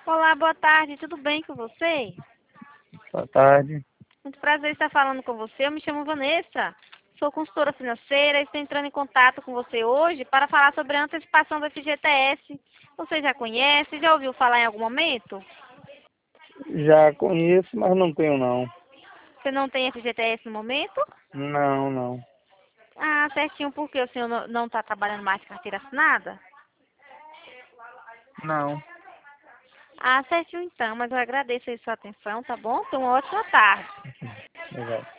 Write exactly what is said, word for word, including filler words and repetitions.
Olá, boa tarde, tudo bem com você? Boa tarde. Muito prazer estar falando com você. Eu me chamo Vanessa, sou consultora financeira e estou entrando em contato com você hoje para falar sobre a antecipação do F G T S. Você já conhece? Já ouviu falar em algum momento? Já conheço, mas não tenho não. Você não tem F G T S no momento? Não, não. Ah, certinho, porque o senhor não está trabalhando mais com carteira assinada? Não. Ah, certinho então, mas eu agradeço aí sua atenção, tá bom? Tenha uma ótima tarde. Legal.